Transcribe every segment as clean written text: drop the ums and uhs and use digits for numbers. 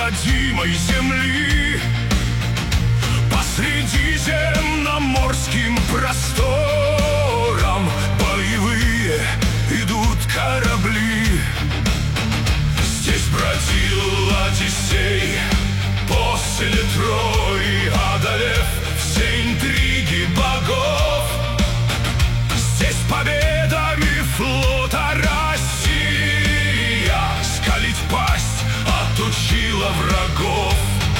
родимой земли. По средиземноморским просторам боевые идут корабли. Здесь бродил Одиссей после Трои, одолев все интриги богов. Здесь победами флота Россия скалить пасть отучила врагов.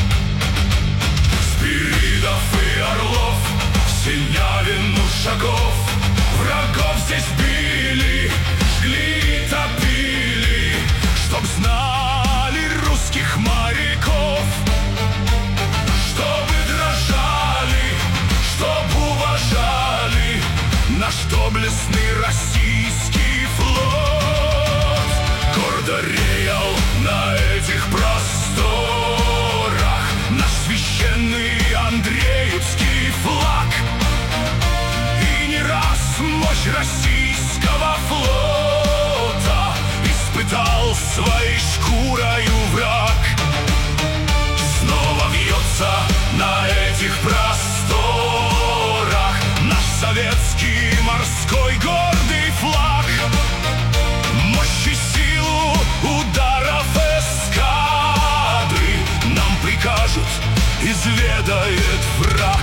Спиридов и Орлов, Синявину шагов, врагов здесь били, жгли и топили, чтоб знали русских моряков, чтобы дрожали, чтоб уважали наш доблестный российский флот. Гордо реял на этих просторах наш священный Андреевский флаг. И не раз мощь российского флота испытал своей шкурою враг. Снова вьется на этих просторах наш советский морской гордый флаг. Мощь и силу ударов эскадры нам прикажут, изведает враг.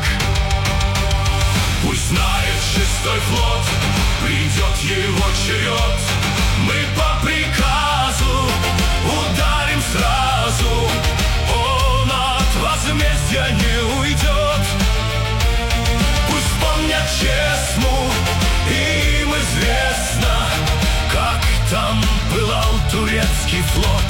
Пусть знает шестой флот, придет его черед. Мы по приказу ударим сразу, он от возмездия не уйдет. Пусть помнят Чесму, им известно, как там пылал турецкий флот.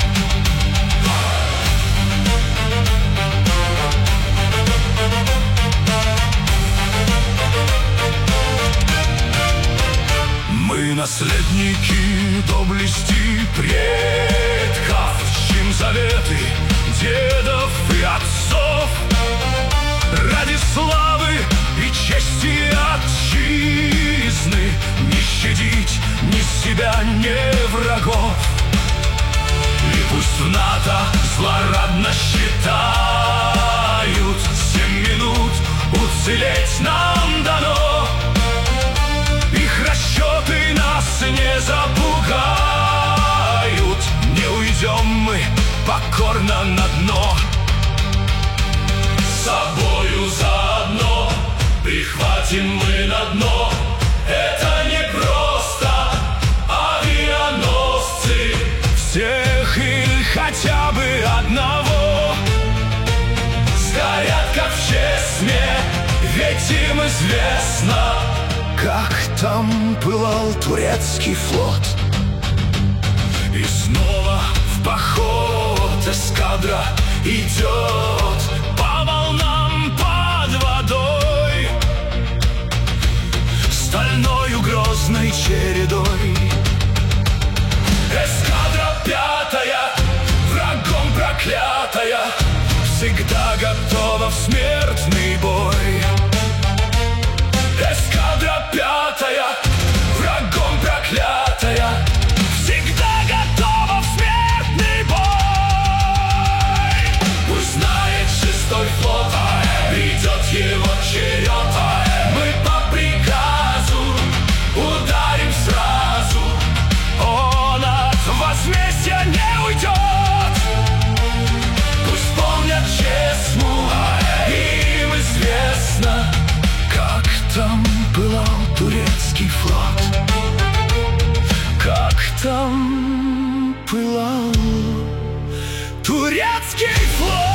Мы наследники доблести предков, чтим заветы дедов и отцов. Ради славы и чести отчизны не щадить ни себя, ни врагов. И пусть в НАТО злорадно считают 7 минут уцелеть нам дано. Их расчеты нас не запугают, не уйдем мы покорно на дно. С собою заодно прихватим мы на дно. Это не просто авианосцы, всех или хотя бы одного. Сгорят, как в Чесме, ведь им известно, как там пылал турецкий флот. И снова в поход эскадра идет по волнам под водой, стальною грозной чередой. Эскадра 5-я, врагом проклятая, всегда готова в смертный бой. Эскадра 5-я, врагом проклятая, всегда готова в смертный бой. Пусть знает шестой флот, придет его черед. Мы по приказу ударим сразу, он от возмездия не уйдет. Пусть помнят Чесму, им известно, как там пылал турецкий флот, как там пылал турецкий флот.